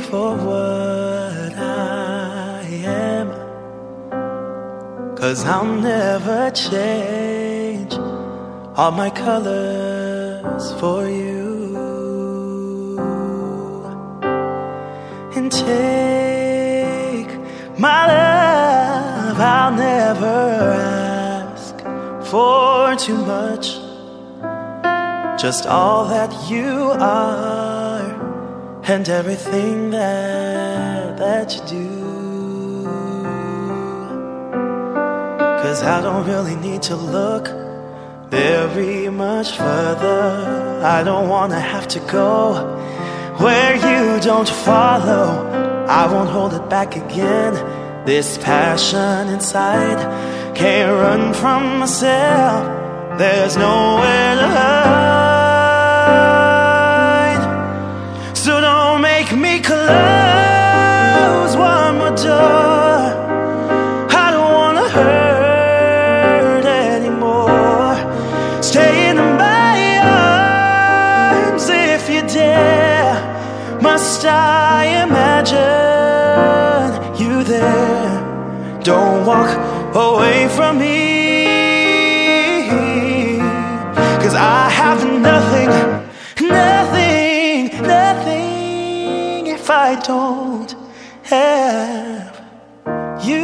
for what I am, 'cause I'll never change all my colors for you. And take my love, I'll never ask for too much, just all that you are and everything that you do. 'Cause I don't really need to look very much further. I don't wanna have to go where you don't follow. I won't hold it back again. This passion inside can't run from myself. There's nowhere to hide. So don't make me close one more door. I don't wanna hurt anymore. Stay in my arms if you dare. Must I imagine you there? Don't walk away from me, 'cause I have nothing, nothing, nothing if I don't have you.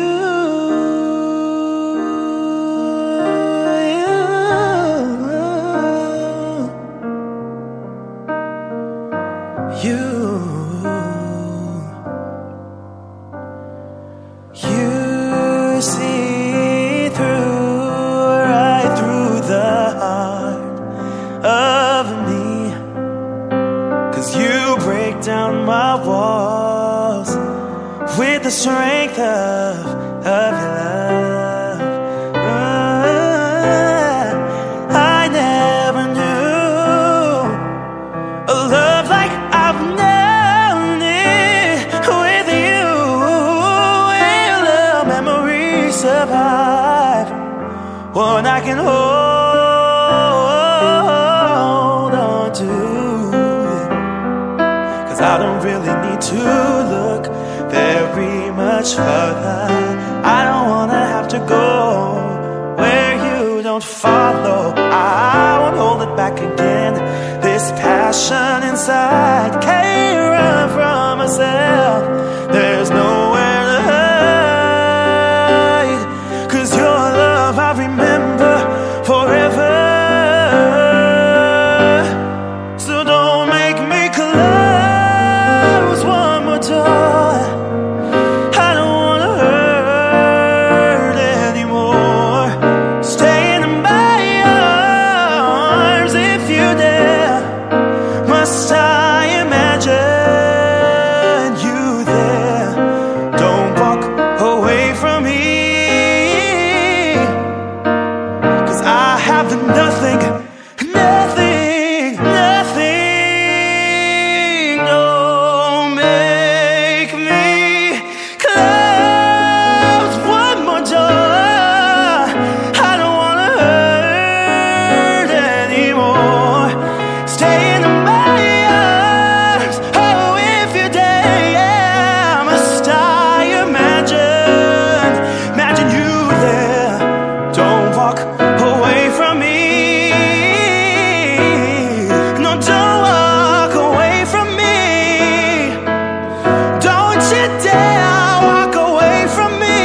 You see through, right through the heart of me, 'cause you break down my walls with the strength of your love. I never knew a love like I've known it with you. Will the memory survive one I can hold on to? 'Cause I don't really need to look very much further. I don't wanna have to go where you don't follow. I won't hold it back again. This passion inside can't run from myself. There's nowhere to hide, 'cause your love I remember forever. So don't make me close one more door. I don't wanna hurt anymore. Stay in my arms if you dare. Must I imagine you there? Don't walk away from me, 'cause I have nothing, nothing, nothing. Don't make me close one more door. I don't wanna hurt anymore. Stay in my arms, oh, if you dare. Must I imagine you there? Don't walk away from me. No, don't walk away from me. Don't you dare walk away from me.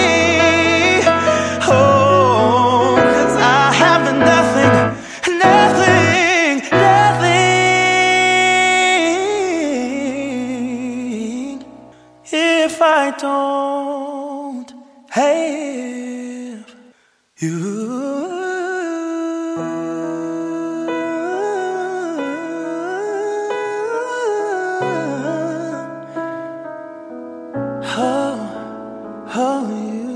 Oh, 'cause I have nothing, nothing, nothing if I don't have you. Oh, oh, you.